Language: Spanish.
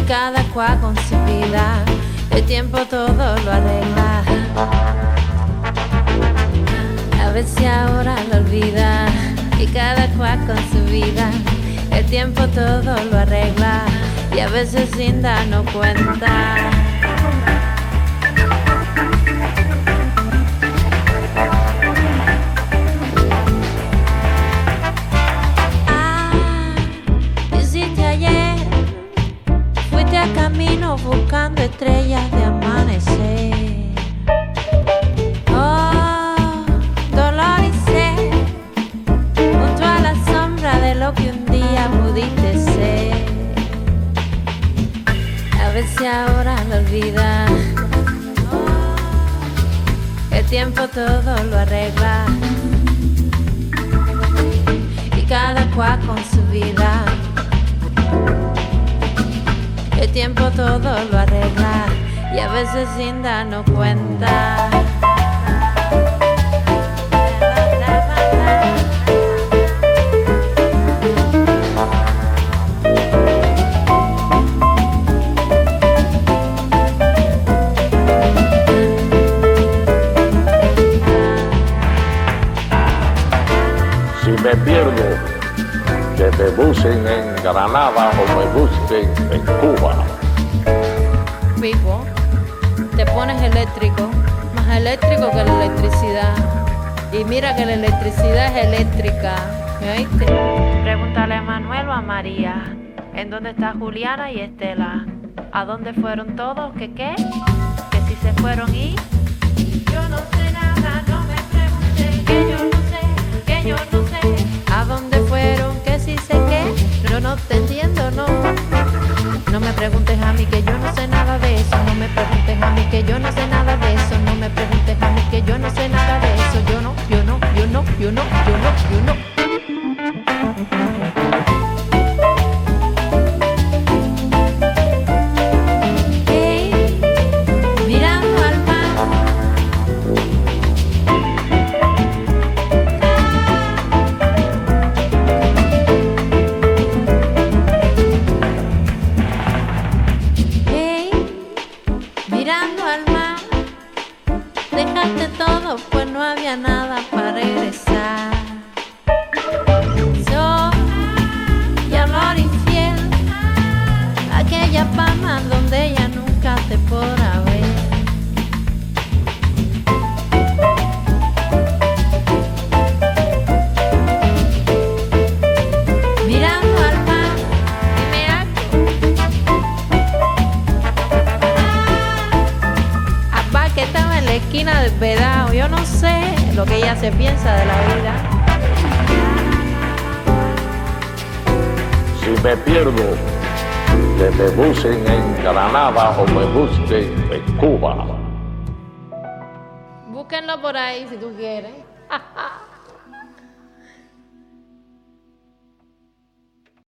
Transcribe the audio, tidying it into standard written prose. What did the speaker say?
cada cual con su vida, el tiempo todo lo arregla. A ver si ahora lo olvida, y cada cual con su vida, el tiempo todo lo arregla, y a veces sin darnos cuenta. Camino buscando estrellas de amanecer. Oh, dolor y sed, junto a la sombra de lo que un día pudiste ser. A ver si ahora lo olvidas. El tiempo todo lo arregla, y cada cual con su vida. El tiempo todo lo arregla, y a veces sin darnos cuenta. Si me pierdo, que me busquen en Granada o me busquen en Cuba. Pico, te pones eléctrico, más eléctrico que la electricidad. Y mira que la electricidad es eléctrica, ¿me oíste? Pregúntale a Manuel o a María, ¿en dónde está Juliana y Estela? ¿A dónde fueron todos? ¿Qué qué? Que si se fueron y... Yo no sé nada, no me preguntes, que yo no sé, que yo no sé. ¿A dónde fueron? Que si sé qué, pero no te entiendo, no. No me preguntes a mí que yo no sé nada de eso. No me preguntes a mí que yo no sé nada de eso. No me preguntes a mí que yo no sé nada de eso. Yo no, yo no, yo no, yo no, yo no, yo no. Nada para regresar. Sol y amor infiel, aquella palma donde ella nunca te podrá ver. Mirando al mar y me apá que estaba en la esquina del Vedado. Yo no sé lo que ella se piensa de la vida. Si me pierdo, que me busquen en Granada o me busquen en Cuba. Búsquenlo por ahí si tú quieres.